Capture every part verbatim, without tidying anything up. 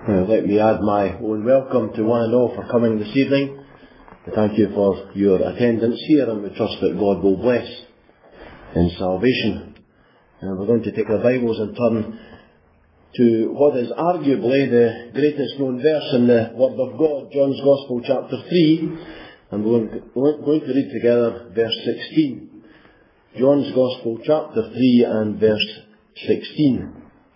Uh, let me add my own welcome to one and all for coming this evening. Thank you for your attendance here, and we trust that God will bless in salvation. And we're going to take our Bibles and turn to what is arguably the greatest known verse in the Word of God, John's Gospel chapter three, and we're going to read together verse sixteen. John's Gospel chapter three and verse sixteen.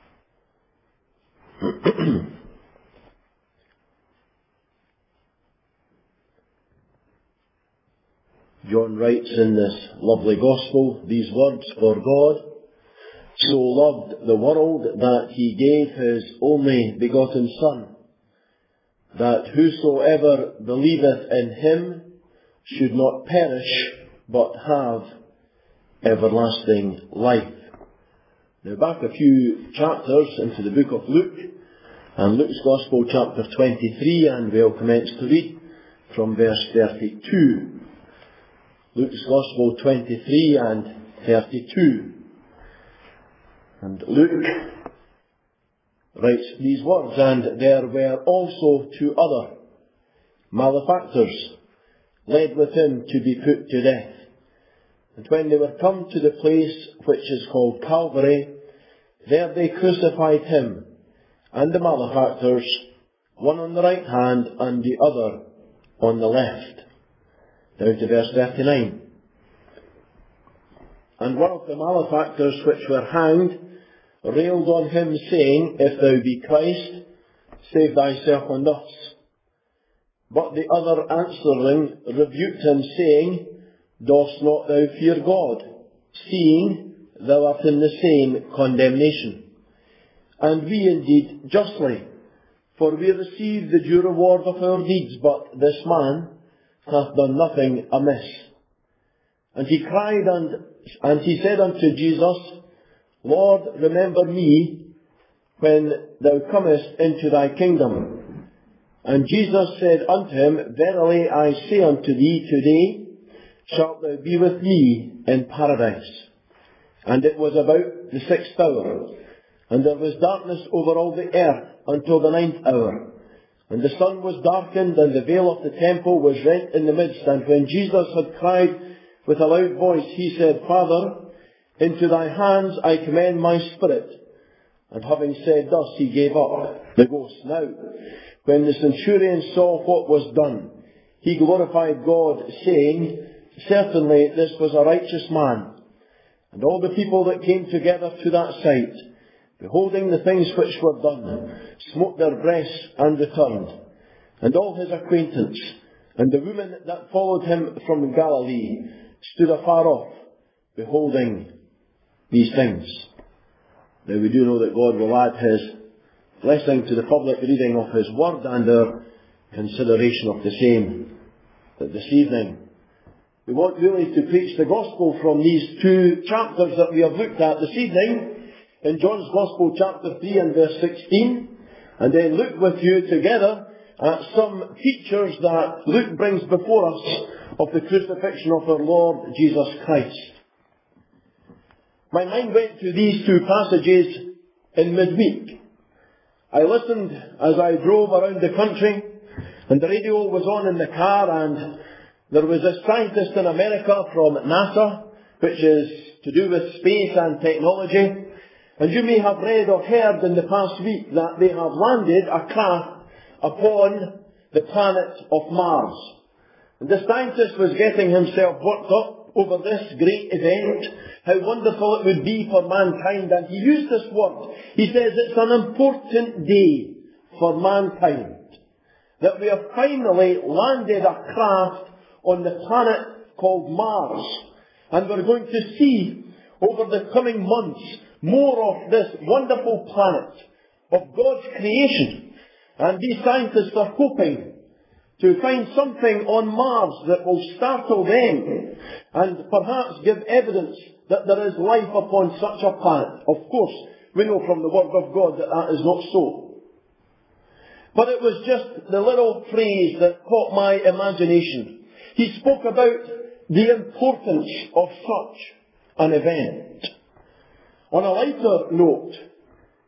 John writes in this lovely Gospel these words, "For God so loved the world that he gave his only begotten Son, that whosoever believeth in him should not perish, but have everlasting life." Now back a few chapters into the book of Luke, and Luke's Gospel chapter twenty-three, and we'll commence to read from verse thirty-two. Luke's Gospel twenty-three and thirty-two. And Luke writes these words, "And there were also two other malefactors led with him to be put to death. And when they were come to the place which is called Calvary, there they crucified him and the malefactors, one on the right hand and the other on the left." Down to verse thirty-nine. "And one of the malefactors which were hanged railed on him, saying, If thou be Christ, save thyself and us. But the other answering rebuked him, saying, Dost not thou fear God, seeing thou art in the same condemnation? And we indeed justly, for we receive the due reward of our deeds, but this man hath done nothing amiss. And he cried and, and he said unto Jesus, Lord, remember me when thou comest into thy kingdom. And Jesus said unto him, Verily I say unto thee, today shalt thou be with me in paradise. And it was about the sixth hour, and there was darkness over all the earth until the ninth hour. And the sun was darkened, and the veil of the temple was rent in the midst. And when Jesus had cried with a loud voice, he said, Father, into thy hands I commend my spirit. And having said thus, he gave up the ghost. Now, when the centurion saw what was done, he glorified God, saying, Certainly this was a righteous man. And all the people that came together to that sight, beholding the things which were done, smote their breasts and returned. And all his acquaintance, and the women that followed him from Galilee, stood afar off, beholding these things." Now we do know that God will add his blessing to the public reading of his word and our consideration of the same. That this evening we want really to preach the gospel from these two chapters that we have looked at this evening, in John's Gospel chapter three and verse sixteen, and then look with you together at some features that Luke brings before us of the crucifixion of our Lord Jesus Christ. My mind went to these two passages in midweek. I listened as I drove around the country, and the radio was on in the car, and there was a scientist in America from NASA, which is to do with space and technology. And you may have read or heard in the past week that they have landed a craft upon the planet of Mars. And the scientist was getting himself worked up over this great event, how wonderful it would be for mankind. And he used this word. He says it's an important day for mankind, that we have finally landed a craft on the planet called Mars. And we're going to see over the coming months more of this wonderful planet of God's creation. And these scientists are hoping to find something on Mars that will startle them and perhaps give evidence that there is life upon such a planet. Of course, we know from the Word of God that that is not so. But it was just the little phrase that caught my imagination. He spoke about the importance of such an event. On a lighter note,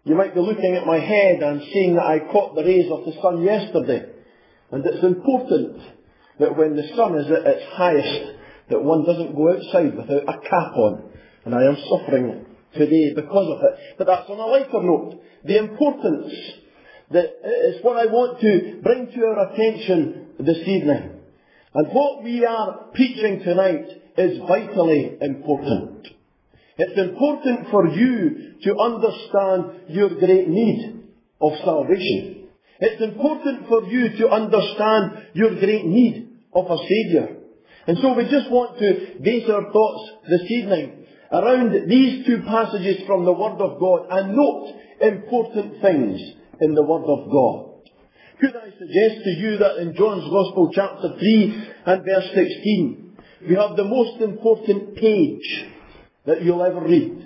You might be looking at my head and seeing that I caught the rays of the sun yesterday. And it's important that when the sun is at its highest, that one doesn't go outside without a cap on. And I am suffering today because of it. But that's on a lighter note. The importance that is what I want to bring to our attention this evening. And what we are preaching tonight is vitally important. It's important for you to understand your great need of salvation. It's important for you to understand your great need of a Saviour. And so we just want to base our thoughts this evening around these two passages from the Word of God and note important things in the Word of God. Could I suggest to you that in John's Gospel chapter three and verse sixteen, we have the most important page that you'll ever read.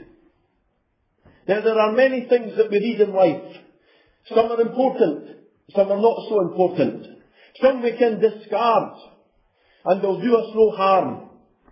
Now there are many things that we read in life. Some are important, some are not so important. Some we can discard and they'll do us no harm.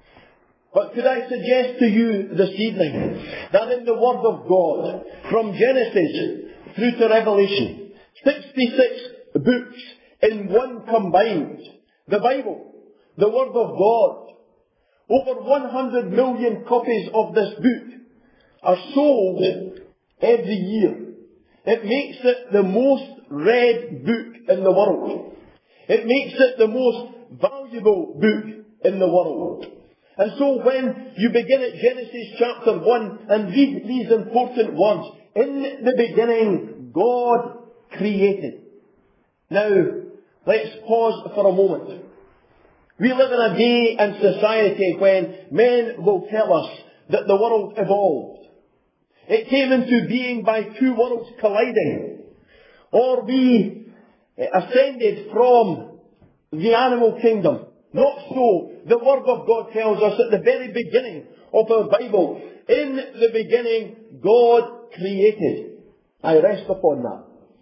But could I suggest to you this evening that in the Word of God, from Genesis through to Revelation, sixty-six books in one combined, the Bible, the Word of God, over one hundred million copies of this book are sold every year. It makes it the most read book in the world. It makes it the most valuable book in the world. And so when you begin at Genesis chapter one and read these important words, in the beginning God created. Now, let's pause for a moment. We live in a day and society when men will tell us that the world evolved. It came into being by two worlds colliding. Or we ascended from the animal kingdom. Not so. The Word of God tells us at the very beginning of our Bible, in the beginning God created. I rest upon that.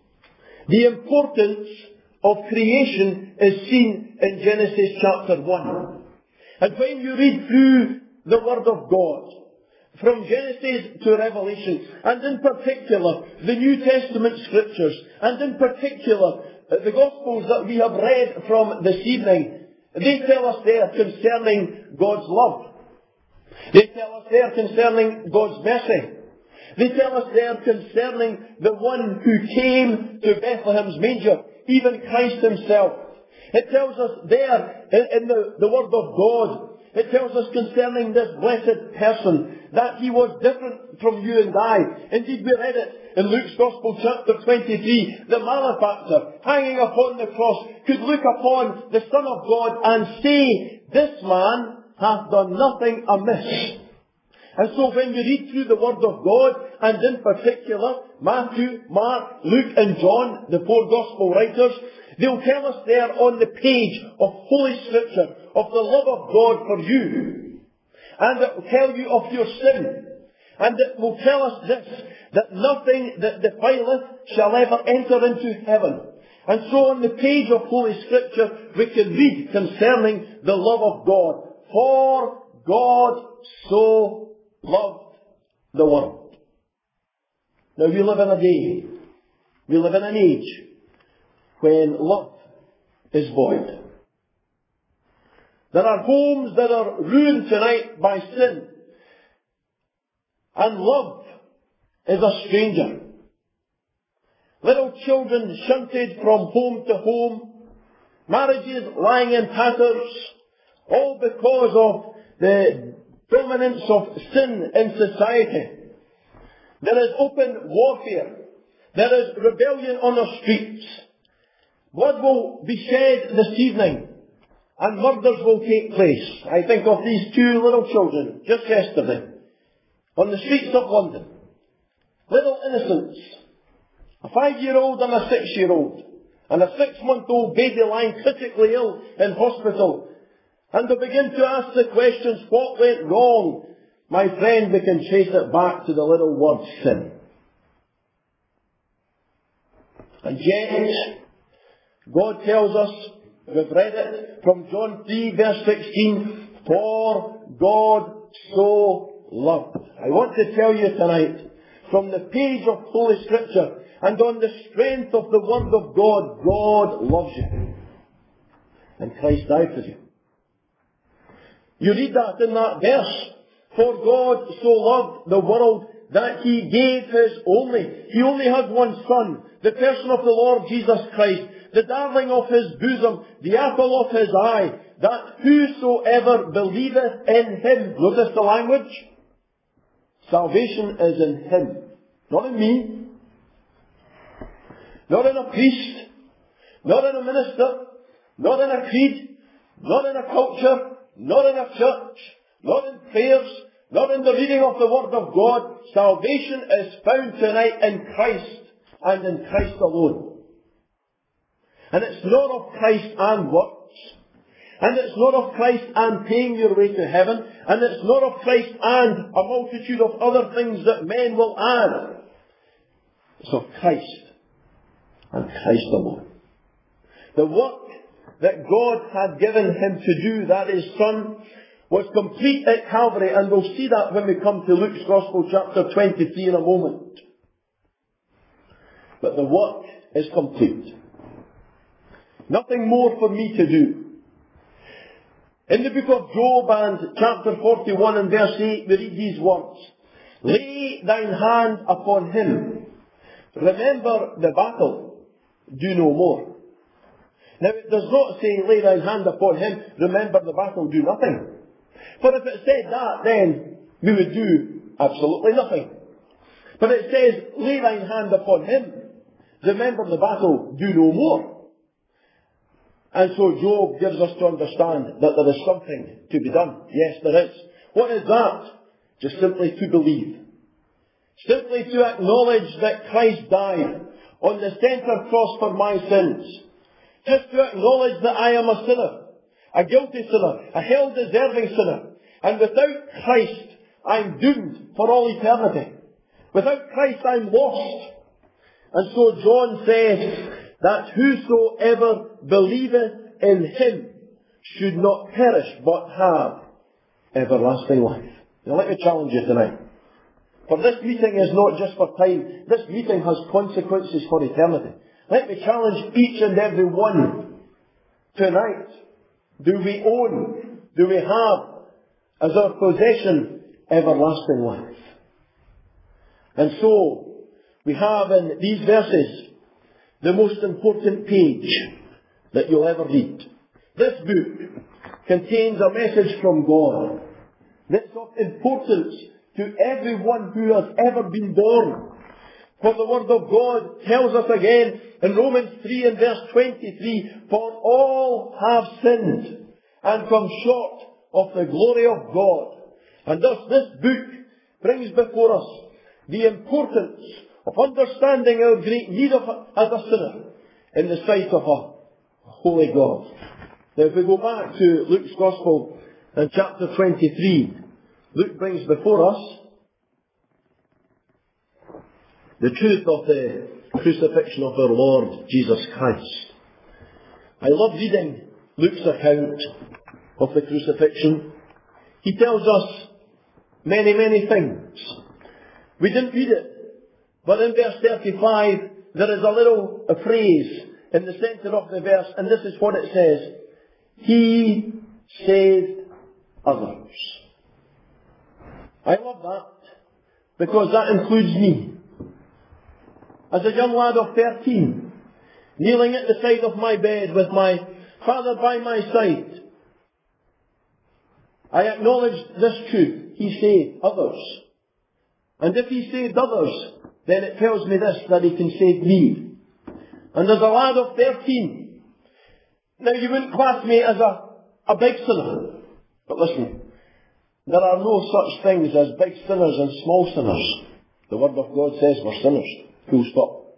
The importance of creation is seen in Genesis chapter one. And when you read through the Word of God, from Genesis to Revelation, and in particular the New Testament Scriptures, and in particular the Gospels that we have read from this evening, they tell us there concerning God's love. They tell us there concerning God's mercy. They tell us there concerning the one who came to Bethlehem's manger, even Christ himself. It tells us there in, in the, the Word of God, it tells us concerning this blessed person that he was different from you and I. Indeed, we read it in Luke's Gospel chapter twenty-three. The malefactor hanging upon the cross could look upon the Son of God and say, this man hath done nothing amiss. And so when we read through the Word of God, and in particular Matthew, Mark, Luke and John, the four Gospel writers, they'll tell us there on the page of Holy Scripture of the love of God for you. And it will tell you of your sin. And it will tell us this, that nothing that defileth shall ever enter into heaven. And so on the page of Holy Scripture we can read concerning the love of God. For God so loved the world. Now we live in a day, we live in an age when love is void. There are homes that are ruined tonight by sin. And love is a stranger. Little children shunted from home to home. Marriages lying in tatters. All because of the dominance of sin in society. There is open warfare. There is rebellion on the streets. Blood will be shed this evening. And murders will take place. I think of these two little children just yesterday on the streets of London. Little innocents. A five-year-old and a six-year-old. And a six-month-old baby lying critically ill in hospital. And they begin to ask the questions, what went wrong? My friend, we can trace it back to the little word sin. And yet, God tells us, we've read it from John three verse sixteen, for God so loved. I want to tell you tonight, from the page of Holy Scripture, and on the strength of the Word of God, God loves you. And Christ died for you. You read that in that verse. For God so loved the world that He gave His only. He only had one Son, the person of the Lord Jesus Christ, the darling of His bosom, the apple of His eye, that whosoever believeth in Him, notice the language, salvation is in Him, not in me, not in a priest, not in a minister, not in a creed, not in a culture, not in a church, not in prayers, not in the reading of the Word of God. Salvation is found tonight in Christ and in Christ alone. And it's not of Christ and works. And it's not of Christ and paying your way to heaven. And it's not of Christ and a multitude of other things that men will add. It's of Christ and Christ alone. The work that God had given Him to do, that His Son, was complete at Calvary, and we'll see that when we come to Luke's Gospel chapter twenty-three in a moment. But the work is complete. Nothing more for me to do. In the book of Job and chapter forty-one and verse eight, we read these words. Lay thine hand upon him. Remember the battle. Do no more. Now it does not say, lay thine hand upon him, remember the battle, do nothing. For if it said that, then we would do absolutely nothing. But it says, lay thine hand upon him, remember the battle, do no more. And so Job gives us to understand that there is something to be done. Yes, there is. What is that? Just simply to believe. Simply to acknowledge that Christ died on the centre cross for my sins. Just to acknowledge that I am a sinner, a guilty sinner, a hell-deserving sinner. And without Christ, I'm doomed for all eternity. Without Christ, I'm lost. And so John says that whosoever believeth in Him should not perish, but have everlasting life. Now let me challenge you tonight. For this meeting is not just for time. This meeting has consequences for eternity. Let me challenge each and every one tonight. Do we own, do we have as our possession everlasting life? And so, we have in these verses the most important page that you'll ever read. This book contains a message from God that's of importance to everyone who has ever been born. For the Word of God tells us again in Romans three and verse twenty-three, for all have sinned and come short of the glory of God. And thus this book brings before us the importance of understanding our great need of, as a sinner in the sight of a holy God. Now if we go back to Luke's Gospel in chapter twenty-three, Luke brings before us the truth of the crucifixion of our Lord Jesus Christ. I love reading Luke's account of the crucifixion. He tells us many, many things. We didn't read it, but in verse thirty-five there is a little a phrase in the centre of the verse, and this is what it says. He saved others. I love that, because that includes me. As a young lad of thirteen, kneeling at the side of my bed with my father by my side, I acknowledged this truth. He saved others. And if He saved others, then it tells me this, that He can save me. And as a lad of thirteen, now you wouldn't class me as a, a big sinner. But listen, there are no such things as big sinners and small sinners. The Word of God says we're sinners. Full stop.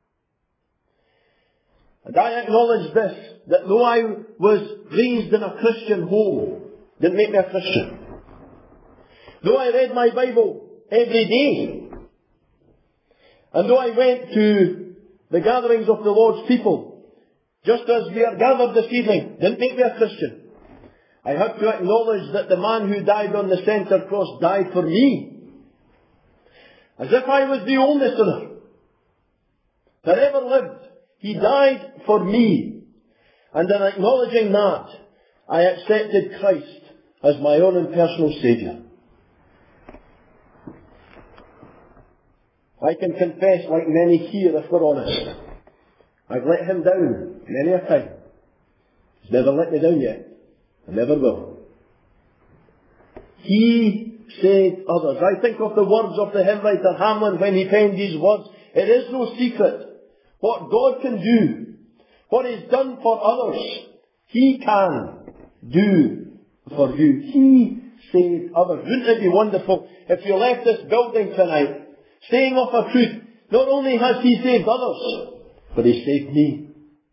And I acknowledge this, that though I was raised in a Christian home, didn't make me a Christian. Though I read my Bible every day, and though I went to the gatherings of the Lord's people, just as we are gathered this evening, didn't make me a Christian. I have to acknowledge that the man who died on the centre cross died for me. as if I was the only sinner that ever lived. He died for me. And in acknowledging that, I accepted Christ as my own and personal Saviour. I can confess, like many here, if we're honest, I've let him down many a time. He's never let me down yet. I never will. He saved others. I think of the words of the hymn writer Hamlin when he penned these words. It is no secret what God can do, what He's done for others, He can do for you. He saved others. Wouldn't it be wonderful if you left this building tonight saying of a truth, not only has He saved others, but He saved me.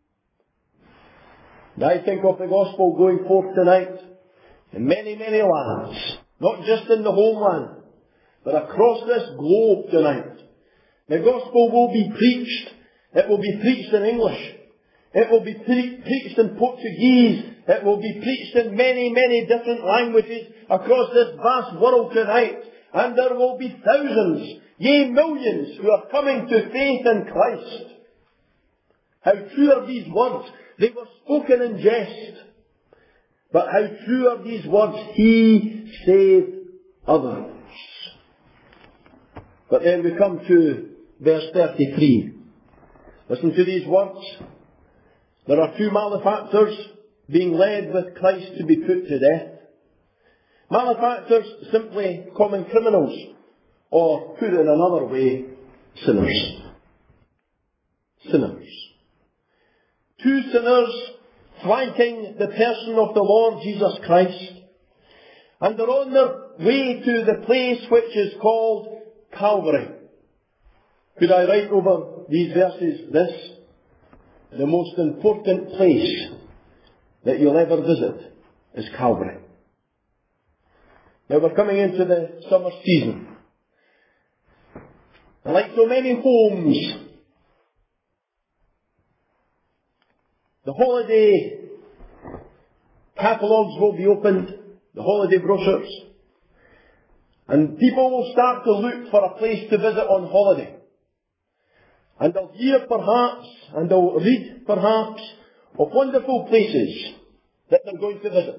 And I think of the gospel going forth tonight in many, many lands, not just in the homeland, but across this globe tonight. The gospel will be preached. It will be preached in English. It will be pre- preached in Portuguese. It will be preached in many, many different languages across this vast world tonight. And there will be thousands, yea, millions who are coming to faith in Christ. How true are these words? They were spoken in jest. But how true are these words? He saved others. But then we come to verse thirty-three. Listen to these words. There are two malefactors being led with Christ to be put to death. Malefactors, simply common criminals, or put in another way, sinners. Sinners. Two sinners flanking the person of the Lord Jesus Christ. And they're on their way to the place which is called Calvary. Could I write over these verses this? The most important place that you'll ever visit is Calvary. Now we're coming into the summer season. And like so many homes, the holiday catalogues will be opened, the holiday brochures, and people will start to look for a place to visit on holiday. And they'll hear perhaps, and they'll read perhaps, of wonderful places that they're going to visit.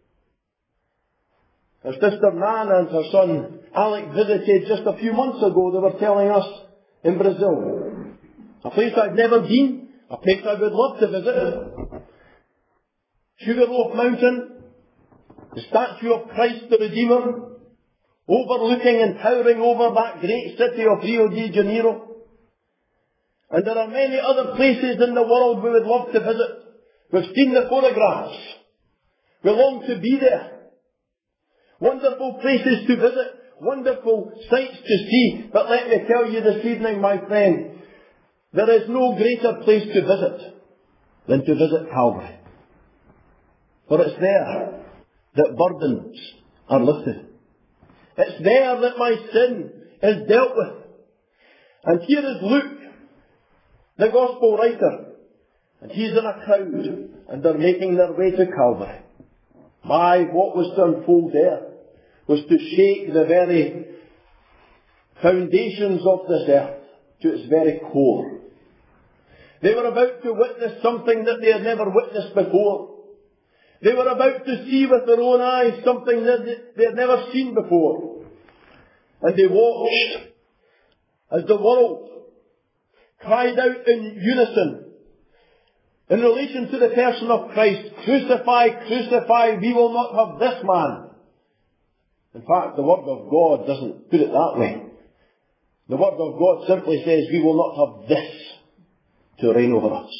Our sister Nan and her son Alec visited just a few months ago, they were telling us, in Brazil. A place I've never been, a place I would love to visit. Sugarloaf Mountain, the statue of Christ the Redeemer, overlooking and towering over that great city of Rio de Janeiro. And there are many other places in the world we would love to visit. We've seen the photographs. We long to be there. Wonderful places to visit. Wonderful sights to see. But let me tell you this evening, my friend, there is no greater place to visit than to visit Calvary. For it's there that burdens are lifted. It's there that my sin is dealt with. And here is Luke, the Gospel writer, and he's in a crowd, and they're making their way to Calvary. My, what was to unfold there was to shake the very foundations of this earth to its very core. They were about to witness something that they had never witnessed before. They were about to see with their own eyes something that they had never seen before. And they watched as the world cried out in unison in relation to the person of Christ, crucify, crucify, we will not have this man. In fact, the Word of God doesn't put it that way. The Word of God simply says, we will not have this to reign over us.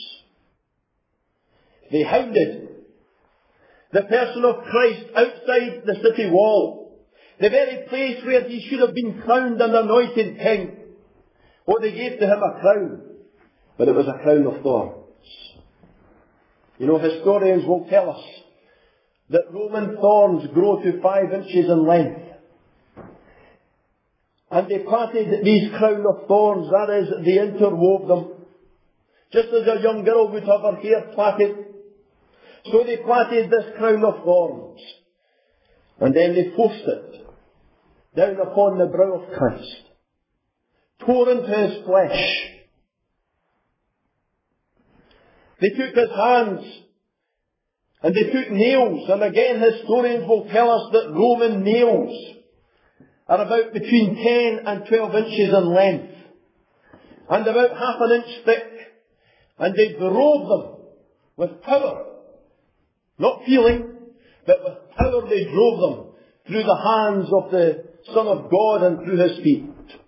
They hounded the person of Christ outside the city wall, the very place where he should have been crowned an anointed king. What they gave to him, a crown, but it was a crown of thorns. You know, historians will tell us that Roman thorns grow to five inches in length. And they plaited these crown of thorns, that is, they interwove them. Just as a young girl would have her hair plaited, so they plaited this crown of thorns. And then they forced it down upon the brow of Christ. tore into his flesh. They took his hands and they took nails, and again historians will tell us that Roman nails are about between ten and twelve inches in length and about half an inch thick, and they drove them with power, not feeling, but with power they drove them through the hands of the Son of God and through his feet.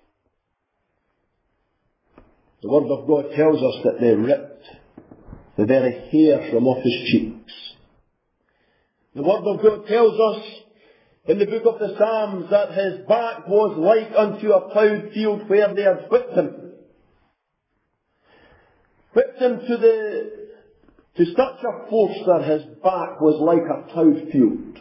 The Word of God tells us that they ripped the very hair from off his cheeks. The Word of God tells us in the book of the Psalms that his back was like unto a ploughed field where they had whipped him. Whipped him to the, to such a force that his back was like a ploughed field.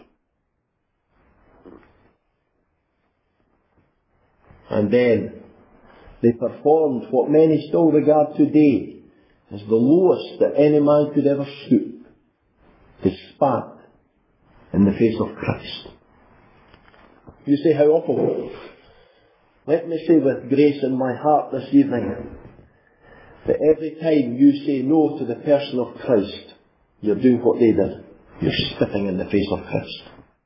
And then they performed what many still regard today as the lowest that any man could ever stoop, to spat in the face of Christ. You say, how awful. Let me say with grace in my heart this evening that every time you say no to the person of Christ, you're doing what they did. You're spitting in the face of Christ.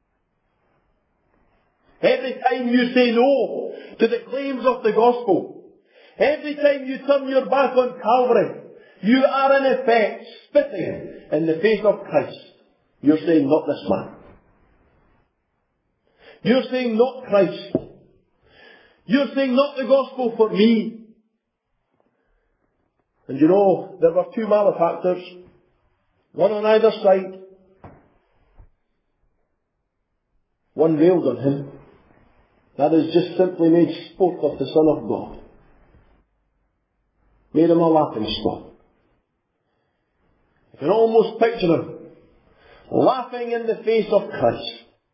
Every time you say no to the claims of the gospel, every time you turn your back on Calvary, you are in effect spitting in the face of Christ. You're saying, not this man. You're saying, not Christ. You're saying, not the gospel for me. And you know, there were two malefactors, one on either side. One railed on him. That is, just simply made sport of the Son of God. Made him a laughing stock. You can almost picture him laughing in the face of Christ.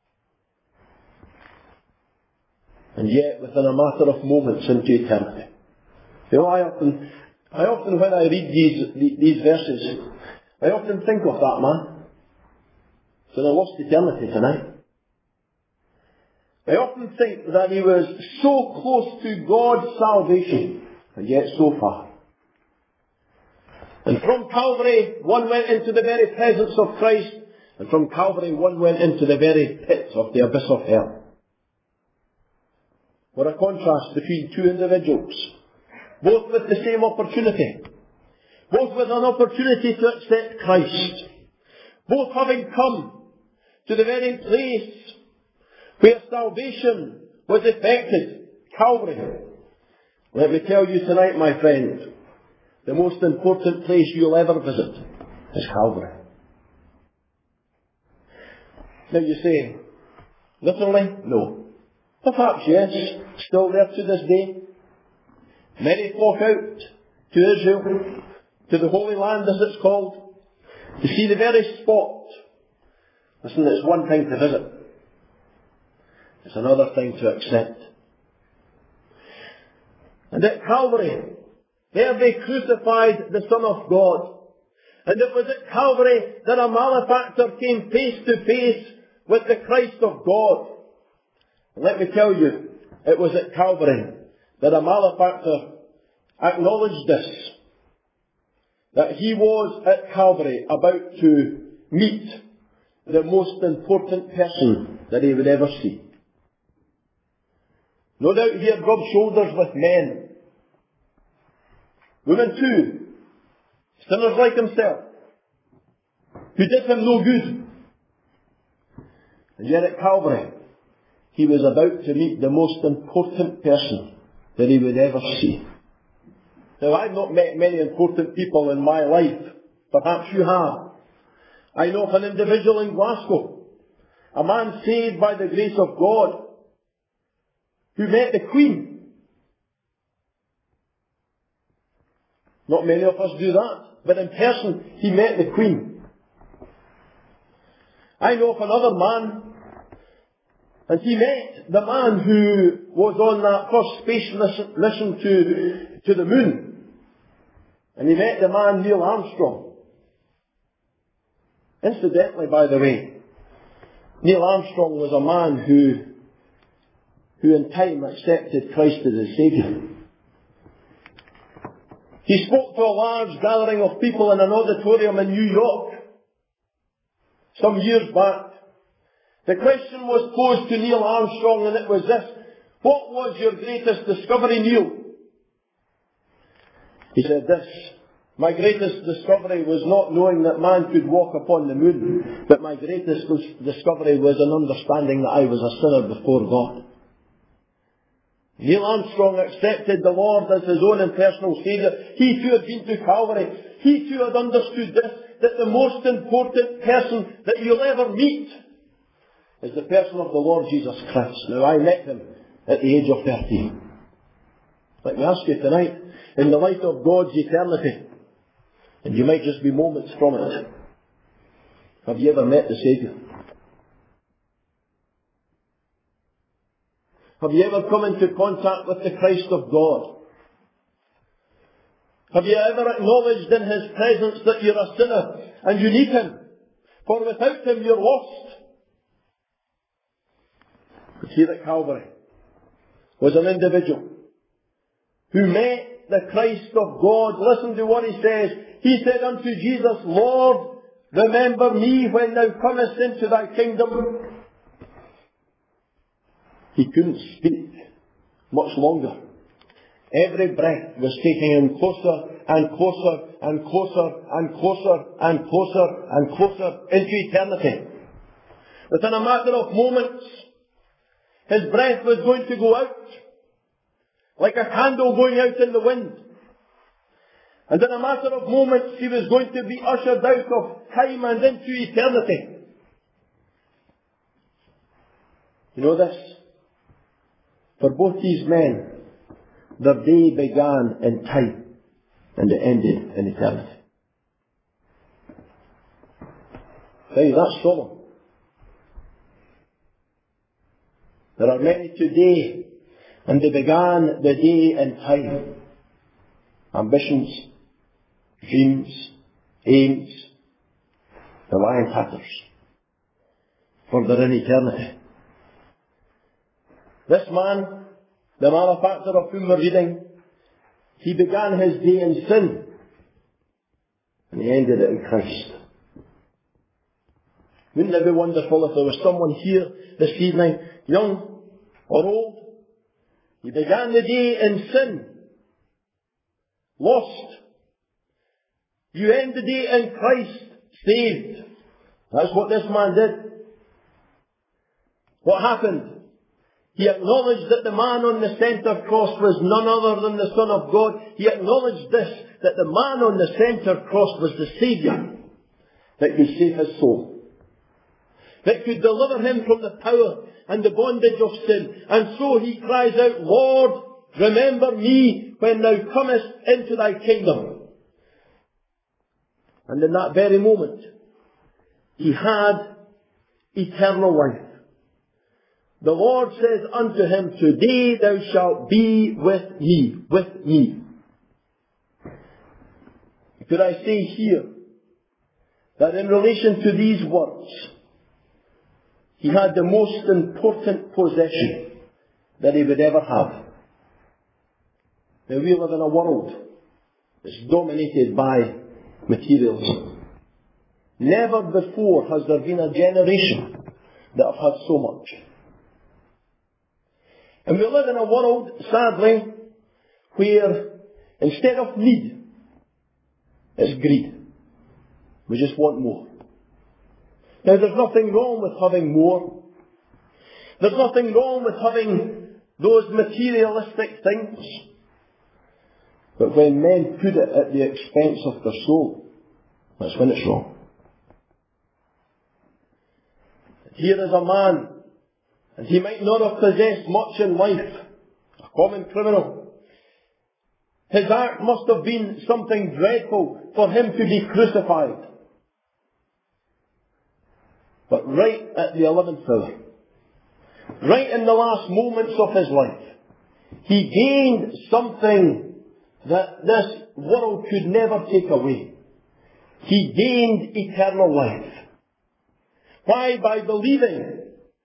And yet, within a matter of moments into eternity. You know, I often, I often when I read these, these verses, I often think of that man. It's in a lost eternity tonight. I often think that he was so close to God's salvation, and yet so far. And from Calvary, one went into the very presence of Christ, and from Calvary, one went into the very pit of the abyss of hell. What a contrast between two individuals, both with the same opportunity, both with an opportunity to accept Christ, both having come to the very place where salvation was effected, Calvary. Let me tell you tonight, my friend, the most important place you'll ever visit is Calvary. Now you say, literally? No. Perhaps yes, still there to this day. Many flock out to Israel, to the Holy Land as it's called, to see the very spot. Listen, it's one thing to visit. It's another thing to accept. And at Calvary, there they crucified the Son of God. And it was at Calvary that a malefactor came face to face with the Christ of God. And let me tell you, it was at Calvary that a malefactor acknowledged this. That he was at Calvary about to meet the most important person that he would ever see. No doubt he had rubbed shoulders with men. Women too. Sinners like himself. Who did him no good. And yet at Calvary, he was about to meet the most important person that he would ever see. Now, I've not met many important people in my life. Perhaps you have. I know of an individual in Glasgow, a man saved by the grace of God, who met the Queen. Not many of us do that, but in person, he met the Queen. I know of another man, and he met the man who was on that first space mission to, to the moon. And he met the man Neil Armstrong. Incidentally, by the way, Neil Armstrong was a man who, who in time accepted Christ as his Saviour. He spoke to a large gathering of people in an auditorium in New York some years back. The question was posed to Neil Armstrong, and it was this: what was your greatest discovery, Neil? He said this: my greatest discovery was not knowing that man could walk upon the moon, but my greatest discovery was an understanding that I was a sinner before God. Neil Armstrong accepted the Lord as his own and personal Saviour. He too had been to Calvary. He too had understood this, that the most important person that you'll ever meet is the person of the Lord Jesus Christ. Now, I met him at the age of thirteen. Let me ask you tonight, in the light of God's eternity, and you might just be moments from it, have you ever met the Saviour? Have you ever come into contact with the Christ of God? Have you ever acknowledged in His presence that you're a sinner and you need Him? For without Him you're lost. But here at Calvary was an individual who met the Christ of God. Listen to what he says. He said unto Jesus, Lord, remember me when thou comest into thy kingdom. He couldn't speak much longer. Every breath was taking him closer and closer and closer and closer and closer and closer into eternity. Within a matter of moments, his breath was going to go out like a candle going out in the wind. And in a matter of moments, he was going to be ushered out of time and into eternity. You know this? For both these men, their day began in time and it ended in eternity. Hey, that's solemn. There are many today, and they began the day in time. Ambitions, dreams, aims, they lie in tatters, for they're in eternity. This man, the malefactor of whom we're reading, he began his day in sin, and he ended it in Christ. Wouldn't it be wonderful if there was someone here this evening, young or old? You began the day in sin, lost. You end the day in Christ, saved. That's what this man did. What happened? He acknowledged that the man on the centre cross was none other than the Son of God. He acknowledged this, that the man on the centre cross was the Saviour that could save his soul, that could deliver him from the power and the bondage of sin. And so he cries out, Lord, remember me when thou comest into thy kingdom. And in that very moment, he had eternal life. The Lord says unto him, today thou shalt be with me, with me. Could I say here that in relation to these words, he had the most important possession that he would ever have. Now we live in a world that's dominated by materialism. Never before has there been a generation that have had so much. And we live in a world, sadly, where instead of need, it's greed. We just want more. Now there's nothing wrong with having more. There's nothing wrong with having those materialistic things. But when men put it at the expense of their soul, that's when it's wrong. Here is a man, and he might not have possessed much in life, a common criminal. His act must have been something dreadful for him to be crucified. But right at the eleventh hour, right in the last moments of his life, he gained something that this world could never take away. He gained eternal life. Why? By believing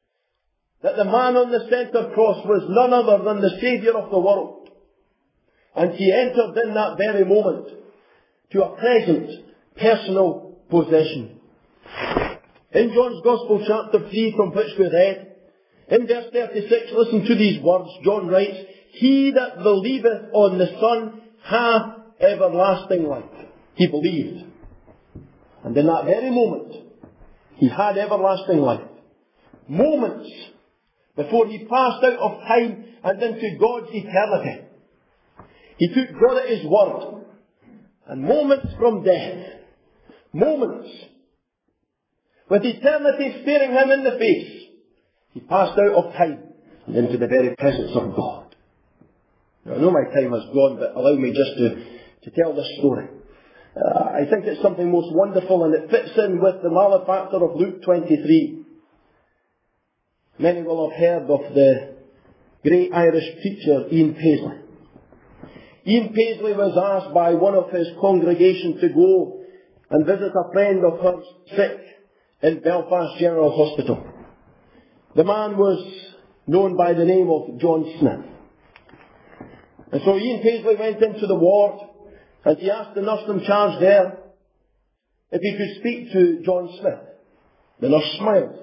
that the man on the centre cross was none other than the Saviour of the world. And he entered in that very moment to a present personal possession. In John's Gospel chapter three, from which we read, in verse thirty-six, listen to these words. John writes, "He that believeth on the Son hath everlasting life." He believed. And in that very moment, he had everlasting life. Moments before he passed out of time and into God's eternity. He took God at his word. And moments from death, moments with eternity staring him in the face, he passed out of time and into the very presence of God. Now, I know my time has gone, but allow me just to, to tell this story. Uh, I think it's something most wonderful, and it fits in with the malefactor of Luke twenty-three. Many will have heard of the great Irish preacher Ian Paisley. Ian Paisley was asked by one of his congregation to go and visit a friend of hers sick in Belfast General Hospital. The man was known by the name of John Smith. And so Ian Paisley went into the ward and he asked the nurse in charge there if he could speak to John Smith. The nurse smiled.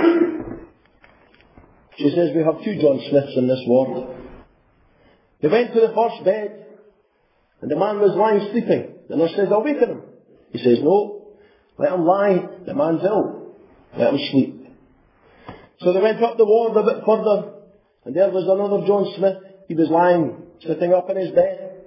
She says, "We have two John Smiths in this ward." They went to the first bed and the man was lying sleeping. The nurse says, "Awaken him." He says, "No, let him lie. The man's ill. Let him sleep." So they went up the ward a bit further, and there was another John Smith. He was lying, sitting up in his bed.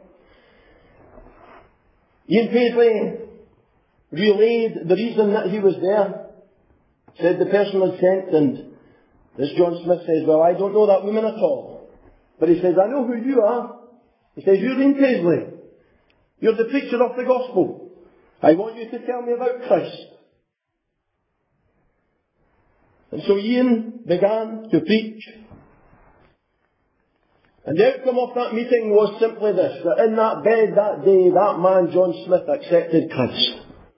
Ian Paisley relayed the reason that he was there. Said the person had sent, and this John Smith says, "Well, I don't know that woman at all." But he says, "I know who you are." He says, "You're Ian Paisley. You're the preacher of the gospel. I want you to tell me about Christ." And so Ian began to preach. And the outcome of that meeting was simply this, that in that bed that day, that man, John Smith, accepted Christ.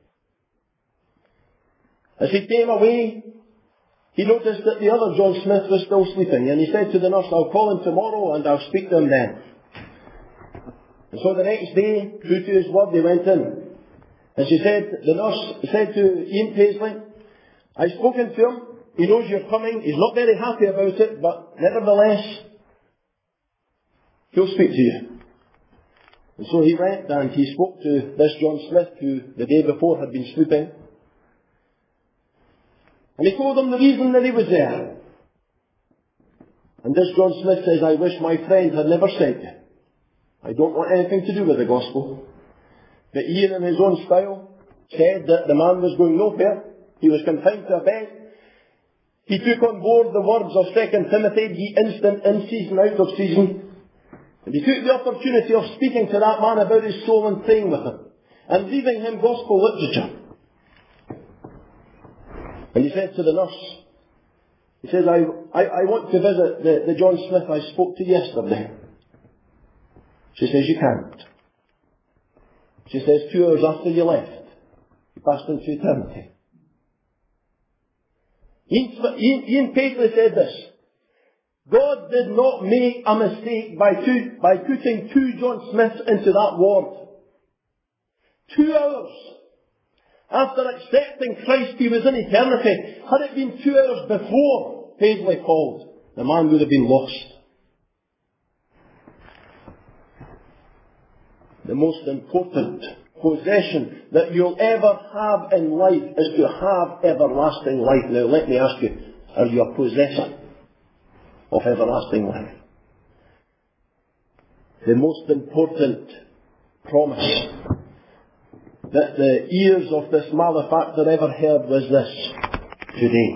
As he came away, he noticed that the other John Smith was still sleeping, and he said to the nurse, "I'll call him tomorrow and I'll speak to him then." And so the next day, true to his word, he went in. And she said, the nurse said to Ian Paisley, "I've spoken to him. He knows you're coming. He's not very happy about it, but nevertheless, he'll speak to you." And so he went and he spoke to this John Smith, who the day before had been sleeping. And he told him the reason that he was there. And this John Smith says, "I wish my friend had never sent you. I don't want anything to do with the gospel." But Ian, in his own style, said that the man was going nowhere. He was confined to a bed. He took on board the words of Second Timothy, "Ye instant, in season, out of season." And he took the opportunity of speaking to that man about his soul and praying with him, and leaving him gospel literature. And he said to the nurse, he says, I, I, I want to visit the, the John Smith I spoke to yesterday." She says, "You can't." She says, "Two hours after you left, you passed into eternity." Ian, Ian, Ian Paisley said this, God did not make a mistake by, two, by putting two John Smiths into that ward. Two hours after accepting Christ, he was in eternity. Had it been two hours before Paisley called, the man would have been lost. The most important possession that you'll ever have in life is to have everlasting life. Now let me ask you, are you a possessor of everlasting life? The most important promise that the ears of this malefactor ever heard was this: today.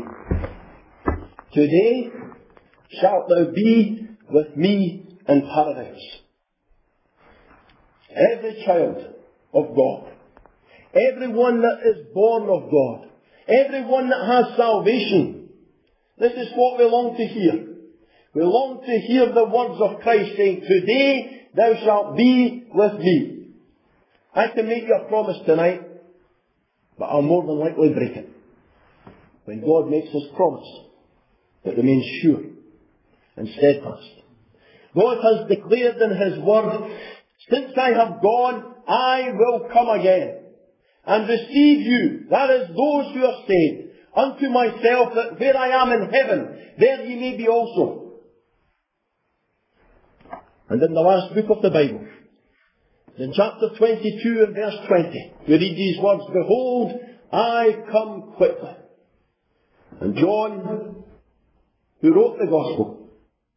Today shalt thou be with me in paradise. Every child of God, everyone that is born of God, everyone that has salvation, this is what we long to hear. We long to hear the words of Christ saying, "Today thou shalt be with me." I can make you a promise tonight, but I'll more than likely break it. When God makes his promise, it remains sure and steadfast. God has declared in his word, Since I have gone, I will come again, and receive you, that is, those who are saved, unto myself, that where I am in heaven, there ye may be also. And in the last book of the Bible, in chapter twenty-two and verse twenty, we read these words, Behold, I come quickly. And John, who wrote the Gospel,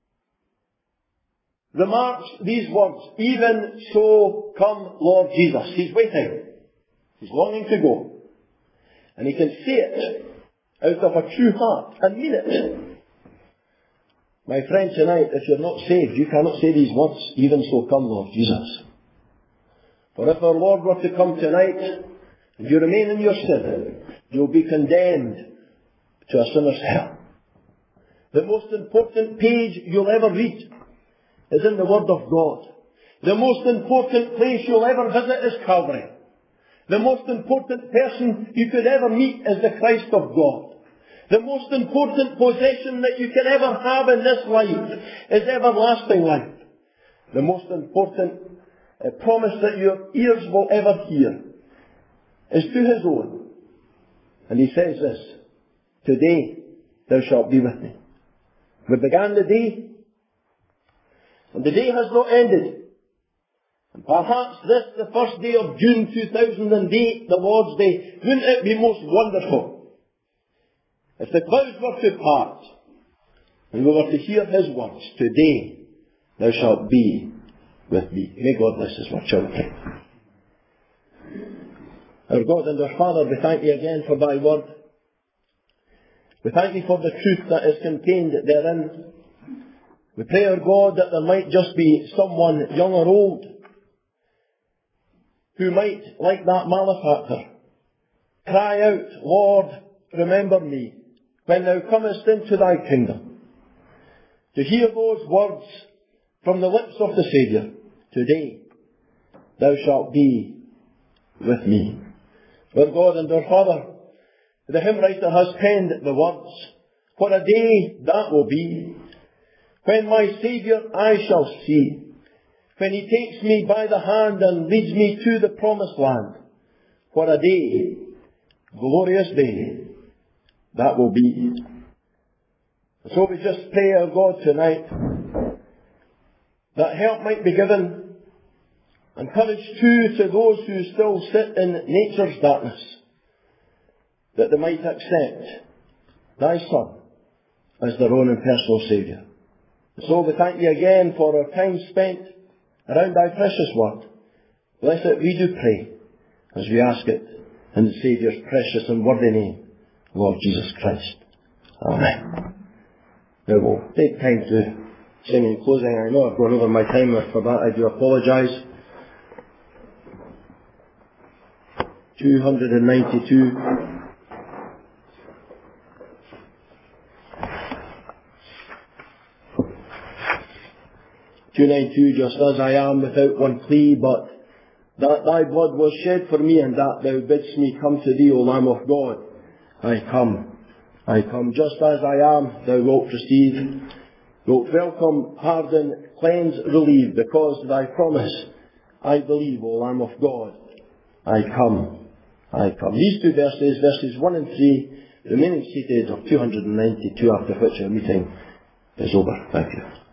remarks these words, Even so come Lord Jesus. He's waiting. He's longing to go. And he can say it out of a true heart and mean it. My friend, tonight, if you're not saved, you cannot say these words, Even so come Lord Jesus. For if our Lord were to come tonight, and you remain in your sin, you'll be condemned to a sinner's hell. The most important page you'll ever read is in the Word of God. The most important place you'll ever visit is Calvary. The most important person you could ever meet is the Christ of God. The most important possession that you can ever have in this life is everlasting life. The most important uh, promise that your ears will ever hear is to His own. And He says this, Today thou shalt be with me. We began the day, and the day has not ended. And perhaps this, the first day of June two thousand eight, the Lord's Day, wouldn't it be most wonderful if the clouds were to part, and we were to hear His words, Today thou shalt be with me. May God bless His word, shall we pray. Our God and our Father, we thank Thee again for Thy word. We thank Thee for the truth that is contained therein. We pray, our God, that there might just be someone, young or old, who might, like that malefactor, cry out, Lord, remember me, when Thou comest into Thy kingdom. To hear those words from the lips of the Saviour, Today thou shalt be with me. Our God and our Father, the hymn writer has penned the words, What a day that will be, when my Saviour I shall see, when He takes me by the hand and leads me to the promised land. What a day, glorious day, that will be. So we just pray, our God, tonight, that help might be given, and courage too to those who still sit in nature's darkness, that they might accept Thy Son as their own and personal Saviour. So we thank Thee again for our time spent around Thy precious word. Bless it, we do pray, as we ask it in the Saviour's precious and worthy name, Lord Jesus Christ. Amen. Now we'll take time to sing in closing. I know I've gone over my time, and for that I do apologise. two hundred ninety-two. two ninety-two, just as I am without one plea, but that Thy blood was shed for me, and that Thou bidst me come to Thee, O Lamb of God. I come, I come just as I am, Thou wilt receive, wilt welcome, pardon, cleanse, relieve, because Thy promise I believe, O Lamb of God. I come, I come. These two verses, verses one and three, remaining seated of two hundred ninety-two, after which our meeting is over. Thank you.